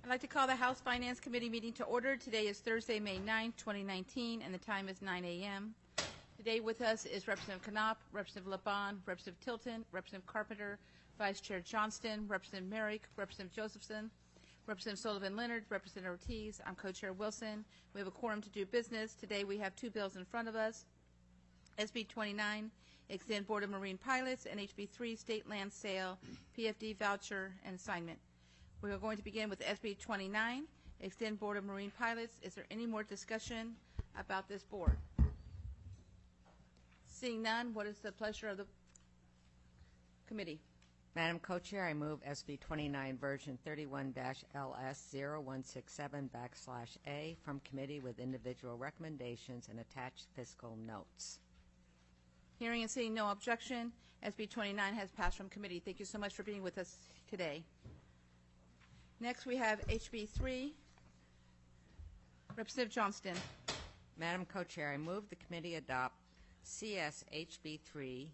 I'd like to call the House Finance Committee meeting to order. Today is Thursday, May 9th, 2019, and the time is 9 a.m. Today with us is Representative Knopp, Representative LeBon, Representative Tilton, Representative Carpenter, Vice Chair Johnston, Representative Merrick, Representative Josephson, Representative Sullivan-Leonard, Representative Ortiz. I'm Co-Chair Wilson. We have a quorum to do business. Today we have two bills in front of us. SB 29, Extend Board of Marine Pilots, and HB 3, State Land Sale, PFD Voucher and Assignment. We are going to begin with SB 29, Extend Board of Marine Pilots. Is there any more discussion about this board? Seeing none, what is the pleasure of the committee? Madam Co-Chair, I move SB 29 version 31-LS0167/A from committee with individual recommendations and attached fiscal notes. Hearing and seeing no objection, SB 29 has passed from committee. Thank you so much for being with us today. Next, we have HB 3. Representative Johnston. Madam Co-Chair, I move the committee adopt CS HB 3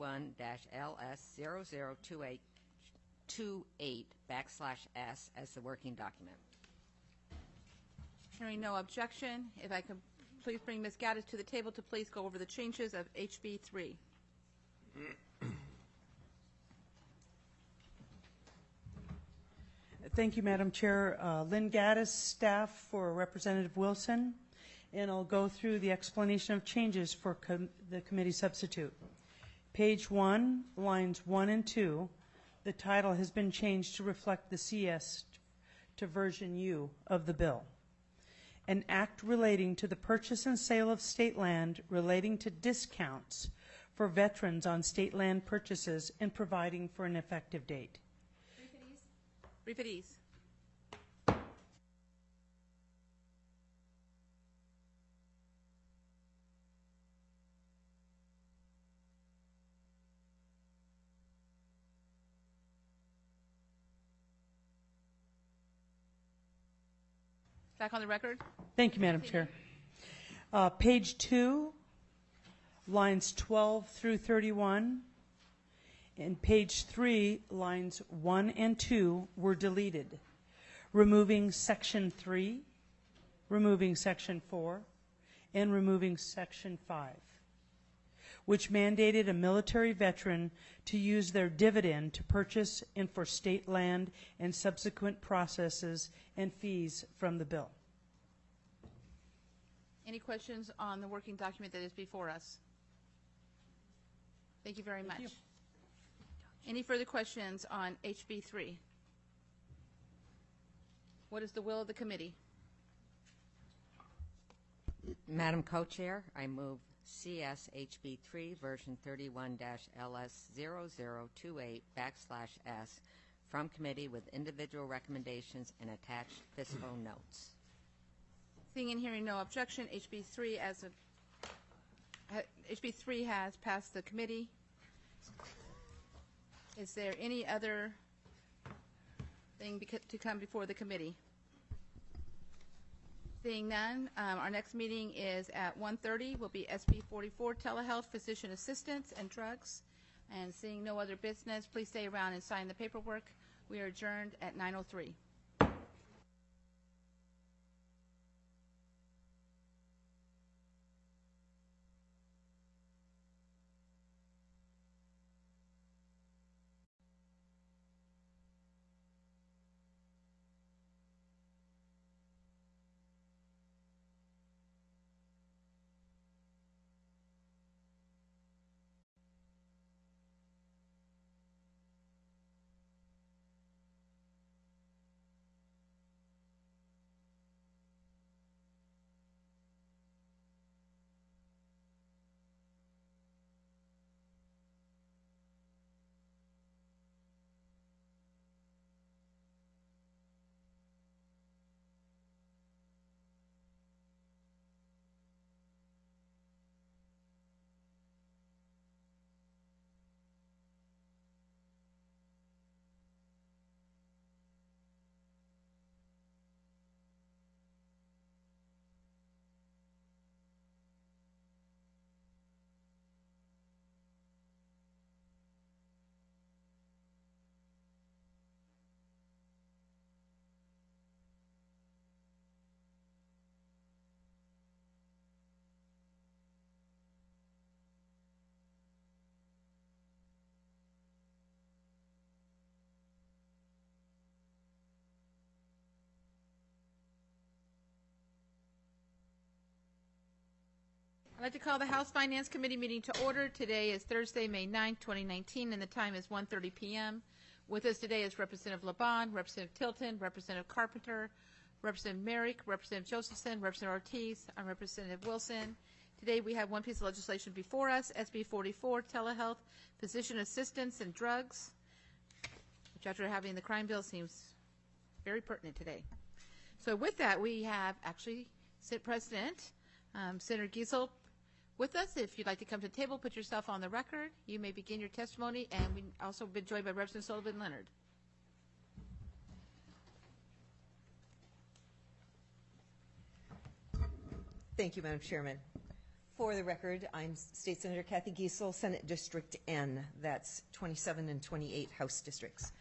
31-LS002828/S as the working document. Hearing no objection, if I could please bring Ms. Gaddis to the table to please go over the changes of HB 3. Thank you, Madam Chair. Lynn Gaddis, staff for Representative Wilson, and I'll go through the explanation of changes for the committee substitute. Page 1, lines 1 and 2, the title has been changed to reflect the CS to version U of the bill. An act relating to the purchase and sale of state land relating to discounts for veterans on state land purchases and providing for an effective date. Brief at ease. Back on the record. Thank you, Madam Chair. Page 2, lines 12 through 31, and page 3, lines 1 and 2 were deleted, removing section 3, removing section 4, and removing section 5, which mandated a military veteran to use their dividend to purchase and for state land and subsequent processes and fees from the bill. Any questions on the working document that is before us? Thank you very much. you. Any further questions on HB 3? What is the will of the committee? Madam Co-Chair, I move CS HB 3 version 31-LS0028/S from committee with individual recommendations and attached fiscal notes. Seeing and hearing no objection, HB 3 has passed the committee. Is there any other thing to come before the committee? Seeing none, our next meeting is at 1:30. Will be SB 44, Telehealth, Physician Assistance, and Drugs. And seeing no other business, please stay around and sign the paperwork. We are adjourned at 9:03. I'd like to call the House Finance Committee meeting to order. Today is Thursday, May 9th, 2019, and the time is 1:30 p.m. With us today is Representative LeBon, Representative Tilton, Representative Carpenter, Representative Merrick, Representative Josephson, Representative Ortiz, and Representative Wilson. Today we have one piece of legislation before us, SB 44, Telehealth, Physician Assistance and Drugs, which after having the crime bill seems very pertinent today. So with that, we have actually Senate President Senator Giesel with us. If you'd like to come to the table, put yourself on the record. You may begin your testimony, and we also been joined by Representative Sullivan Leonard. Thank you, Madam Chairman. For the record, I'm State Senator Kathy Giesel, Senate District N. That's 27 and 28 House districts.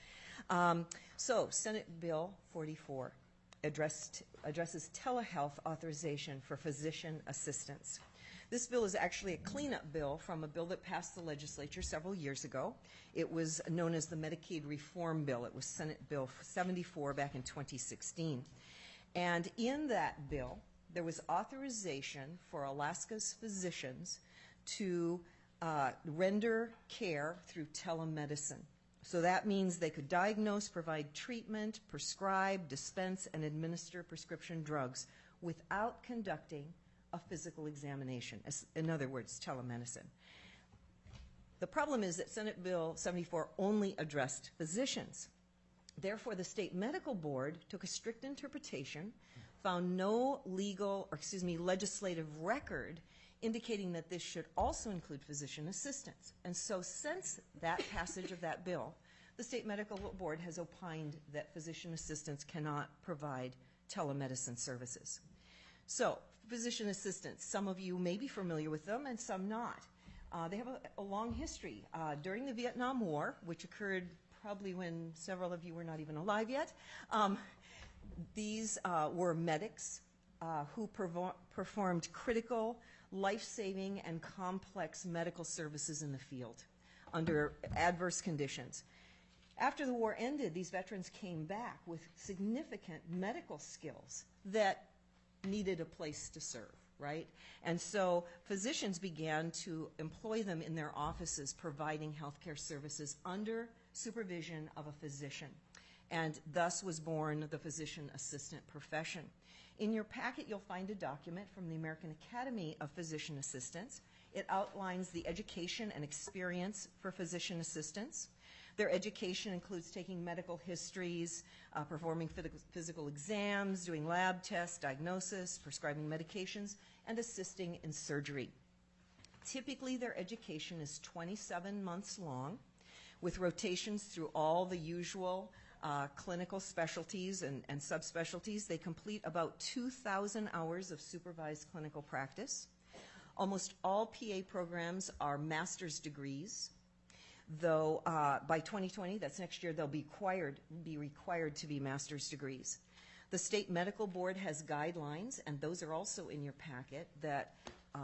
So Senate Bill 44 addresses telehealth authorization for physician assistants. This bill is actually a cleanup bill from a bill that passed the legislature several years ago. It was known as the Medicaid Reform Bill. It was Senate Bill 74 back in 2016. And in that bill, there was authorization for Alaska's physicians to render care through telemedicine. So that means they could diagnose, provide treatment, prescribe, dispense, and administer prescription drugs without conducting a physical examination. In other words, telemedicine. The problem is that Senate Bill 74 only addressed physicians. Therefore, the State Medical Board took a strict interpretation, found no legislative record indicating that this should also include physician assistants. And so since that passage of that bill, the State Medical Board has opined that physician assistants cannot provide telemedicine services. So physician assistants, some of you may be familiar with them and some not. They have a long history. During the Vietnam War, which occurred probably when several of you were not even alive yet, these were medics who performed critical, life-saving, and complex medical services in the field under adverse conditions. After the war ended, these veterans came back with significant medical skills that needed a place to serve, right? And so physicians began to employ them in their offices providing healthcare services under supervision of a physician. And thus was born the physician assistant profession. In your packet, you'll find a document from the American Academy of Physician Assistants. It outlines the education and experience for physician assistants. Their education includes taking medical histories, performing physical exams, doing lab tests, diagnosis, prescribing medications, and assisting in surgery. Typically, their education is 27 months long, with rotations through all the usual clinical specialties and subspecialties. They complete about 2,000 hours of supervised clinical practice. Almost all PA programs are master's degrees, though by 2020, that's next year, they'll be required to be master's degrees. The State Medical Board has guidelines, and those are also in your packet, that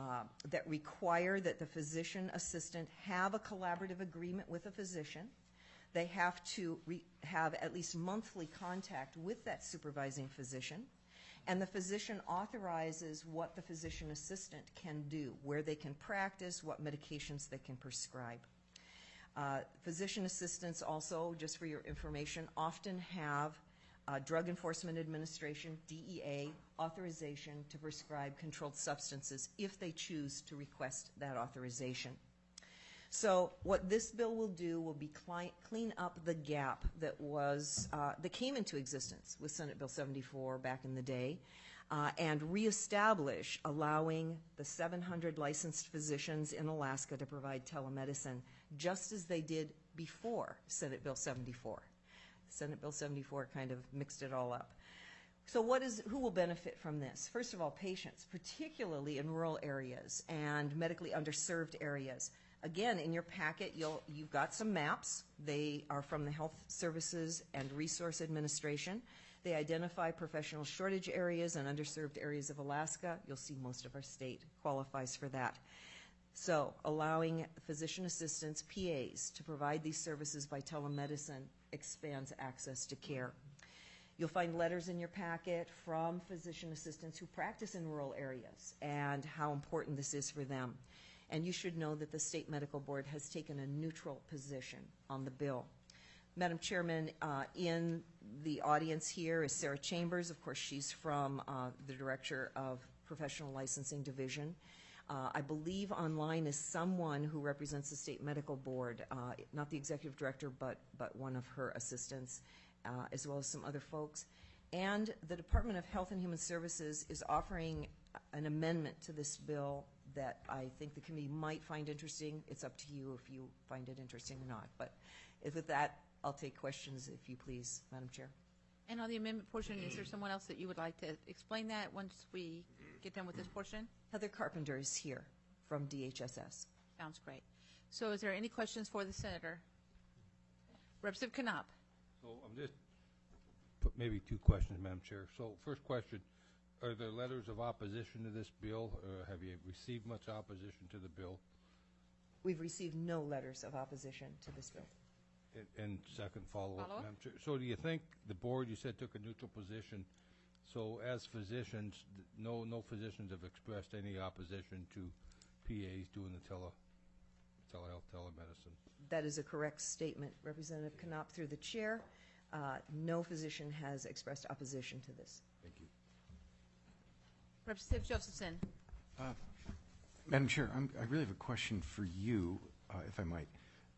require that the physician assistant have a collaborative agreement with a physician. They have to have at least monthly contact with that supervising physician, and the physician authorizes what the physician assistant can do, where they can practice, what medications they can prescribe. Physician assistants also, just for your information, often have Drug Enforcement Administration, DEA, authorization to prescribe controlled substances if they choose to request that authorization. So what this bill will do will be clean up the gap that came into existence with Senate Bill 74 back in the day, and reestablish allowing the 700 licensed physicians in Alaska to provide telemedicine, just as they did before Senate Bill 74. Senate Bill 74 kind of mixed it all up. So who will benefit from this? First of all, patients, particularly in rural areas and medically underserved areas. Again, in your packet, you've got some maps. They are from the Health Services and Resource Administration. They identify professional shortage areas and underserved areas of Alaska. You'll see most of our state qualifies for that. So allowing physician assistants, PAs, to provide these services by telemedicine expands access to care. You'll find letters in your packet from physician assistants who practice in rural areas and how important this is for them. And you should know that the State Medical Board has taken a neutral position on the bill. Madam Chairman, in the audience here is Sarah Chambers. Of course, she's from the Director of Professional Licensing Division. I believe online is someone who represents the State Medical Board, not the Executive Director, but one of her assistants, as well as some other folks. And the Department of Health and Human Services is offering an amendment to this bill that I think the committee might find interesting. It's up to you if you find it interesting or not. But with that, I'll take questions, if you please, Madam Chair. And on the amendment portion, is there someone else that you would like to explain that once we get done with this portion? Heather Carpenter is here from DHSS. Sounds great. So is there any questions for the senator? Representative Knopp. So I'm just put maybe two questions, Madam Chair. So first question, are there letters of opposition to this bill, or have you received much opposition to the bill? We've received no letters of opposition to this bill. And second follow-up, Follow-up? Madam Chair. So do you think the board, you said, took a neutral position, so as physicians, no physicians have expressed any opposition to PAs doing the telehealth, telemedicine? That is a correct statement, Representative Knopp, through the chair. No physician has expressed opposition to this. Thank you. Representative Josephson. Madam Chair, I really have a question for you, if I might.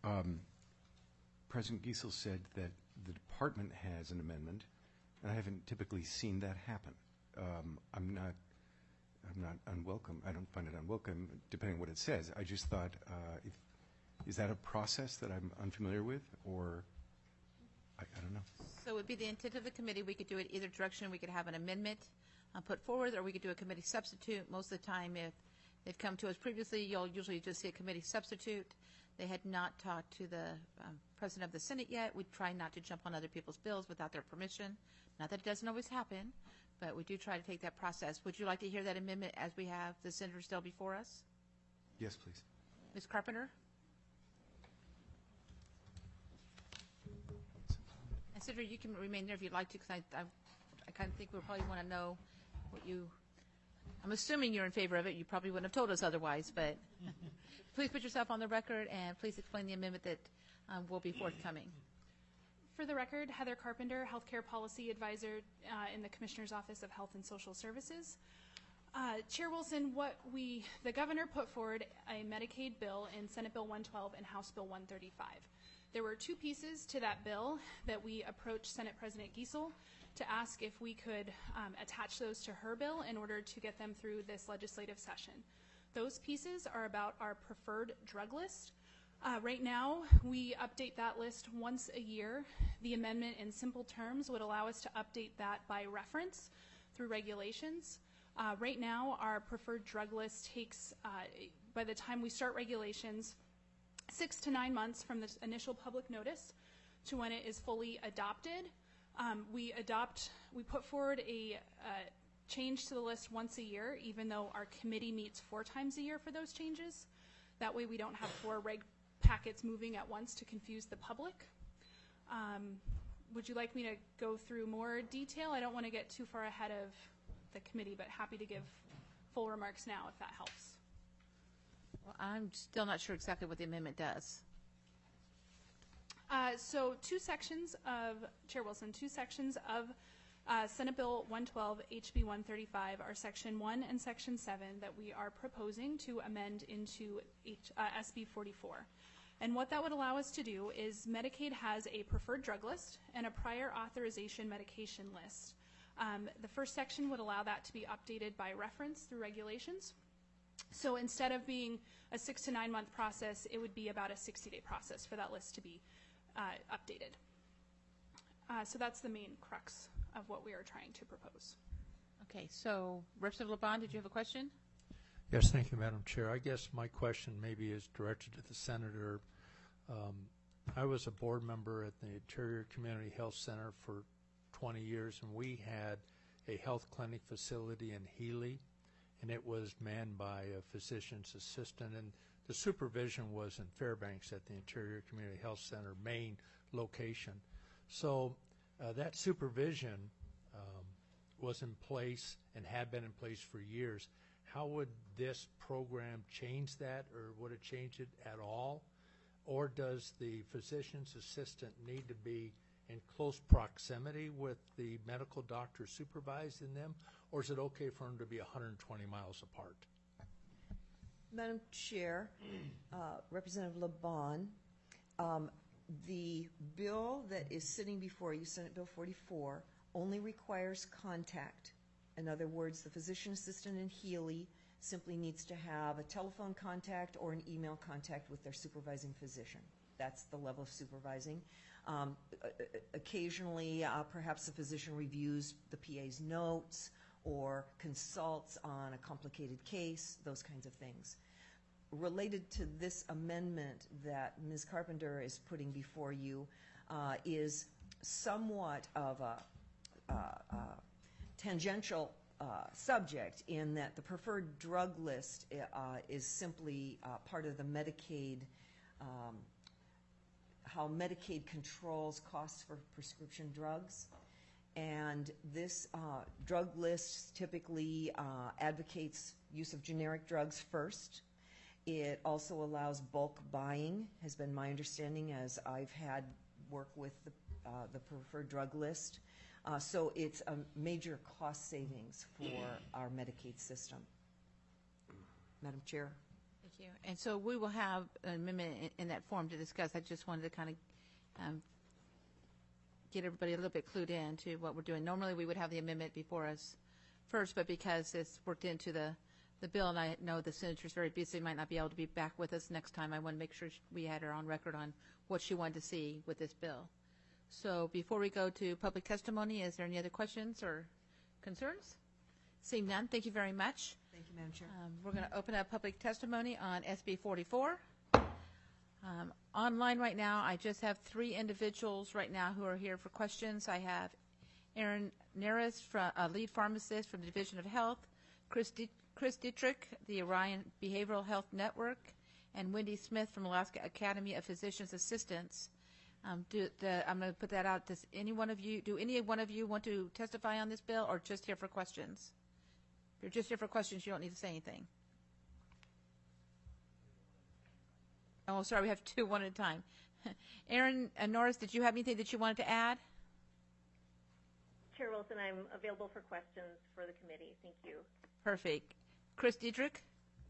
President Giesel said that the department has an amendment, and I haven't typically seen that happen. I'm not unwelcome. I don't find it unwelcome, depending on what it says. I just thought, is that a process that I'm unfamiliar with, or I don't know. So it would be the intent of the committee. We could do it either direction. We could have an amendment put forward, or we could do a committee substitute. Most of the time, if they've come to us previously, you'll usually just see a committee substitute. They had not talked to the president of the Senate yet. We try not to jump on other people's bills without their permission. Not that it doesn't always happen, but we do try to take that process. Would you like to hear that amendment as we have the senator still before us? Yes, please. Ms. Carpenter? And Senator, you can remain there if you'd like to, because I kind of think we'll probably want to know what you, I'm assuming you're in favor of it. You probably wouldn't have told us otherwise, but please put yourself on the record and please explain the amendment that will be forthcoming. For the record, Heather Carpenter, Healthcare Policy Advisor in the Commissioner's Office of Health and Social Services. Chair Wilson, the governor put forward a Medicaid bill in Senate Bill 112 and House Bill 135. There were two pieces to that bill that we approached Senate President Giesel to ask if we could attach those to her bill in order to get them through this legislative session. Those pieces are about our preferred drug list. Right now, we update that list once a year. The amendment in simple terms would allow us to update that by reference through regulations. Right now, our preferred drug list takes, by the time we start regulations, 6 to 9 months from the initial public notice to when it is fully adopted. We put forward a change to the list once a year, even though our committee meets 4 times a year for those changes. That way we don't have 4 reg packets moving at once to confuse the public. Would you like me to go through more detail? I don't want to get too far ahead of the committee, but happy to give full remarks now if that helps. Well, I'm still not sure exactly what the amendment does. So Chair Wilson, two sections of Senate Bill 112, HB 135 are Section 1 and Section 7 that we are proposing to amend into SB 44. And what that would allow us to do is Medicaid has a preferred drug list and a prior authorization medication list. The first section would allow that to be updated by reference through regulations. So instead of being a 6 to 9 month process, it would be about a 60-day process for that list to be updated. So that's the main crux of what we are trying to propose. Okay, so Representative LeBon, did you have a question? Yes, thank you, Madam Chair. I guess my question maybe is directed to the Senator. I was a board member at the Interior Community Health Center for 20 years, and we had a health clinic facility in Healy, and it was manned by a physician's assistant, and the supervision was in Fairbanks at the Interior Community Health Center main location. So that supervision was in place and had been in place for years. How would this program change that, or would it change it at all? Or does the physician's assistant need to be in close proximity with the medical doctor supervising them, or is it okay for them to be 120 miles apart? Madam Chair, Representative LeBon, the bill that is sitting before you, Senate Bill 44, only requires contact. In other words, the physician assistant in Healy simply needs to have a telephone contact or an email contact with their supervising physician. That's the level of supervising. Occasionally, perhaps the physician reviews the PA's notes or consults on a complicated case, those kinds of things. Related to this amendment that Ms. Carpenter is putting before you is somewhat of a tangential subject in that the preferred drug list is simply part of the Medicaid, how Medicaid controls costs for prescription drugs. And this drug list typically advocates use of generic drugs first. It also allows bulk buying, has been my understanding as I've had work with the preferred drug list. So it's a major cost savings for our Medicaid system. Madam Chair. Thank you. And so we will have an amendment in that form to discuss. I just wanted to kind of get everybody a little bit clued in to what we're doing. Normally we would have the amendment before us first, but because it's worked into the bill, and I know the senator's very busy, might not be able to be back with us next time. I want to make sure we had her on record on what she wanted to see with this bill. So before we go to public testimony, is there any other questions or concerns? Seeing none, thank you very much. Thank you, Madam Chair. We're going to open up public testimony on SB 44. Online right now, I just have 3 individuals right now who are here for questions. I have Aaron Neris, lead pharmacist from the Division of Health, Chris Dietrich, the Orion Behavioral Health Network, and Wendy Smith from Alaska Academy of Physicians Assistants. I'm going to put that out. Does any one of you want to testify on this bill, or just here for questions? If you're just here for questions, you don't need to say anything. Oh, sorry, we have 2, one at a time. Aaron and Norris, did you have anything that you wanted to add? Chair Wilson, I'm available for questions for the committee. Thank you. Perfect. Chris Dietrich?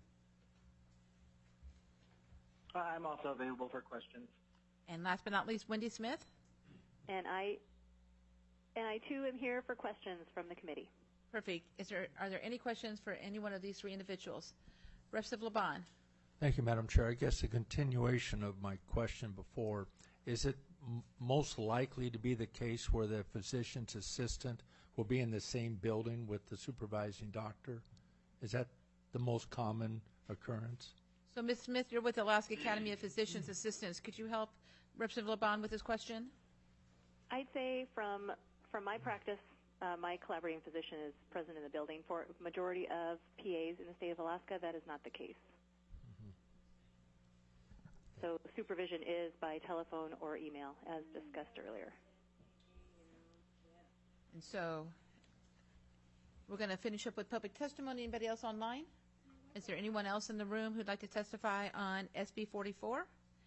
I'm also available for questions. And last but not least, Wendy Smith? And I too am here for questions from the committee. Perfect. Are there any questions for any one of these 3 individuals? Representative LeBon? Thank you, Madam Chair. I guess a continuation of my question before, is it most likely to be the case where the physician's assistant will be in the same building with the supervising doctor? Is that the most common occurrence? So, Ms. Smith, you're with the Alaska Academy of Physicians Assistants. Could you help Representative LeBon with this question? I'd say from my practice, my collaborating physician is present in the building. For a majority of PAs in the state of Alaska, that is not the case. So supervision is by telephone or email, as discussed earlier. And so we're going to finish up with public testimony. Anybody else online? Is there anyone else in the room who'd like to testify on SB 44?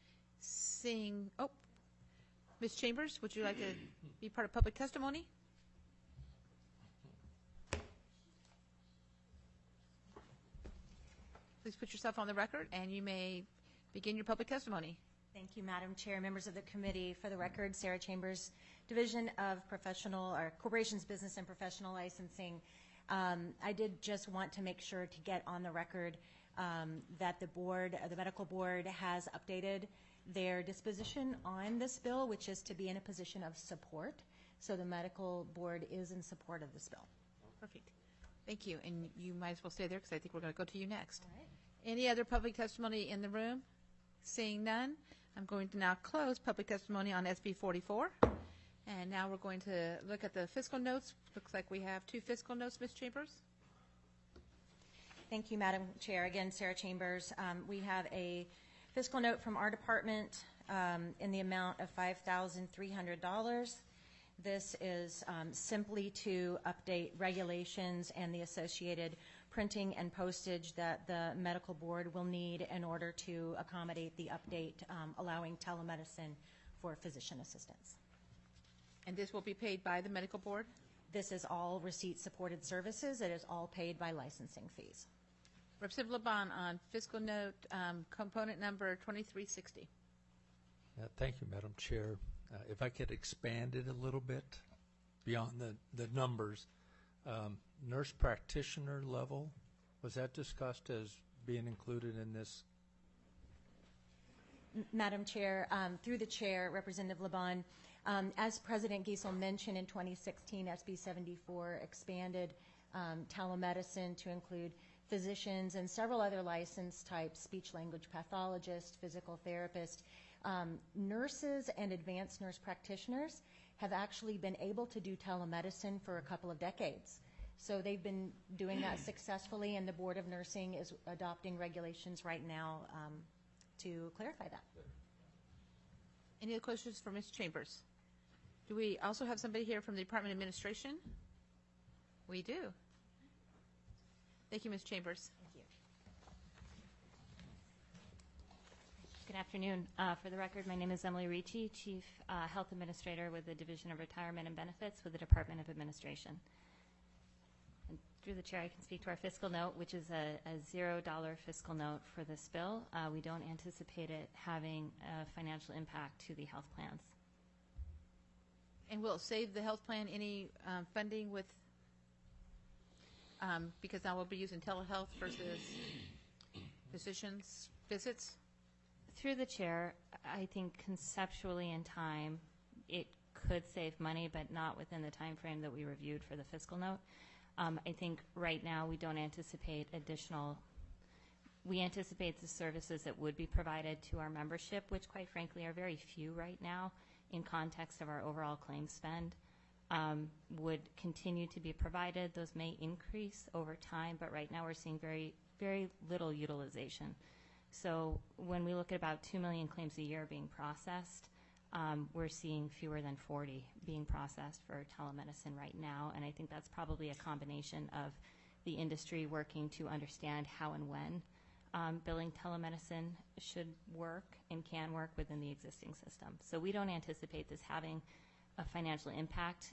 Ms. Chambers, would you like to be part of public testimony? Please put yourself on the record, and you may begin your public testimony. Thank you, Madam Chair, members of the committee. For the record, Sarah Chambers, Division of Corporations, Business and Professional Licensing. I did just want to make sure to get on the record that the medical board has updated their disposition on this bill, which is to be in a position of support. So the medical board is in support of this bill. Perfect. Thank you. And you might as well stay there because I think we're going to go to you next. All right. Any other public testimony in the room? Seeing none, I'm going to now close public testimony on SB 44. And now we're going to look at the fiscal notes. Looks like we have 2 fiscal notes, Ms. Chambers. Thank you, Madam Chair. Again, Sarah Chambers. We have a fiscal note from our department in the amount of $5,300. This is simply to update regulations and the associated printing and postage that the medical board will need in order to accommodate the update allowing telemedicine for physician assistants. And this will be paid by the medical board? This is all receipt-supported services. It is all paid by licensing fees. Representative Laban on fiscal note component number 2360. Thank you, Madam Chair. If I could expand it a little bit beyond the numbers. Nurse practitioner level, was that discussed as being included in this? Madam Chair, through the chair, Representative Laban, as President Giesel mentioned in 2016, SB 74 expanded telemedicine to include physicians and several other license types, speech-language pathologist, physical therapist. Nurses and advanced nurse practitioners have actually been able to do telemedicine for a couple of decades. So they've been doing that successfully, and the Board of Nursing is adopting regulations right now to clarify that. Any other questions for Ms. Chambers? Do we also have somebody here from the Department of Administration? We do. Thank you, Ms. Chambers. Thank you. Good afternoon. For the record, my name is Emily Ricci, Chief Health Administrator with the Division of Retirement and Benefits with the Department of Administration. And through the chair, I can speak to our fiscal note, which is a $0 fiscal note for this bill. We don't anticipate it having a financial impact to the health plans. And will it save the health plan any funding with, because now we'll be using telehealth versus physicians' visits? Through the chair, I think conceptually in time, it could save money, but not within the time frame that we reviewed for the fiscal note. I think right now we don't anticipate we anticipate the services that would be provided to our membership, which quite frankly are very few right now in context of our overall claim spend, would continue to be provided. Those may increase over time, but right now we're seeing very, very little utilization. So when we look at about 2 million claims a year being processed, we're seeing fewer than 40 being processed for telemedicine right now, and I think that's probably a combination of the industry working to understand how and when billing telemedicine should work and can work within the existing system. So we don't anticipate this having a financial impact,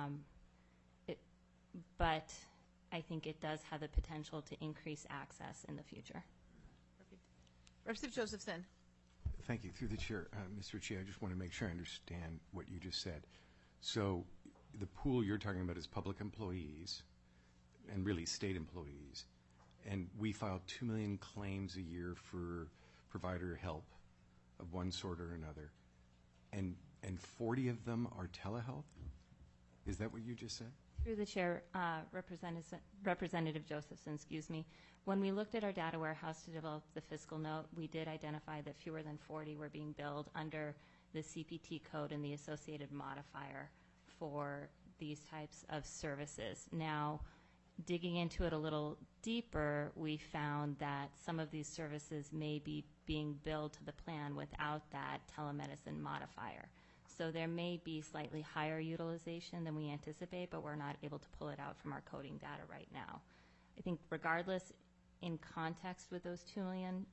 but I think it does have the potential to increase access in the future. Representative Josephson. Thank you. Through the chair, Mr. Ritchie, I just want to make sure I understand what you just said. So the pool you're talking about is public employees and really state employees. And we file 2 million claims a year for provider help of one sort or another. And 40 of them are telehealth? Is that what you just said? Through the chair, Representative Josephson, excuse me. When we looked at our data warehouse to develop the fiscal note, we did identify that fewer than 40 were being billed under the CPT code and the associated modifier for these types of services. Now, digging into it a little deeper, we found that some of these services may be being billed to the plan without that telemedicine modifier. So there may be slightly higher utilization than we anticipate, but we're not able to pull it out from our coding data right now. I think regardless, in context with those 2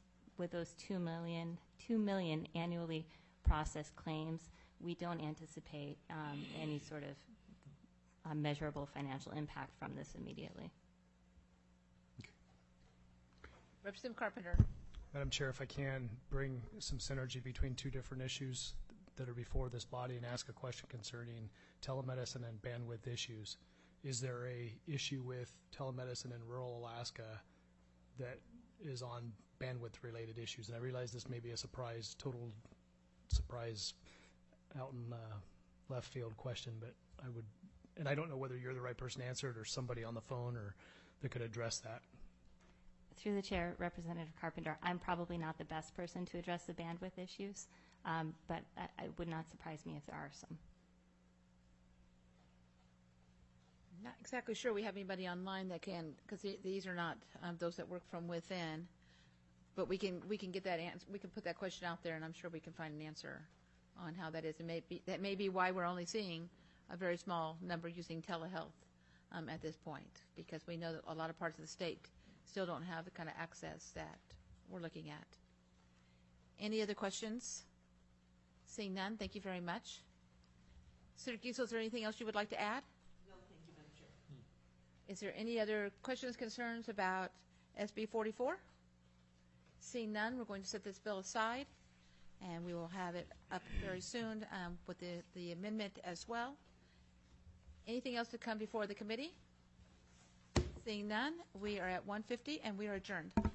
million annually processed claims, we don't anticipate any sort of measurable financial impact from this immediately. Okay. Representative Carpenter. Madam Chair, if I can bring some synergy between two different issues that are before this body and ask a question concerning telemedicine and bandwidth issues. Is there a issue with telemedicine in rural Alaska that is on bandwidth related issues? And I realize this may be a total surprise out in left field question, but and I don't know whether you're the right person to answer it or somebody on the phone or that could address that. Through the chair, Representative Carpenter, I'm probably not the best person to address the bandwidth issues, but it would not surprise me if there are some. Not exactly sure we have anybody online that can, because these are not those that work from within, but we can get that answer. We can put that question out there, and I'm sure we can find an answer on how that is. And that may be why we're only seeing a very small number using telehealth at this point, because we know that a lot of parts of the state still don't have the kind of access that we're looking at. Any other questions? Seeing none, thank you very much. Senator Giesel, is there anything else you would like to add? No, thank you, Madam Chair. Is there any other questions, concerns about SB 44? Seeing none, we're going to set this bill aside, and we will have it up very soon with the amendment as well. Anything else to come before the committee? Seeing none, we are at 1:50 and we are adjourned.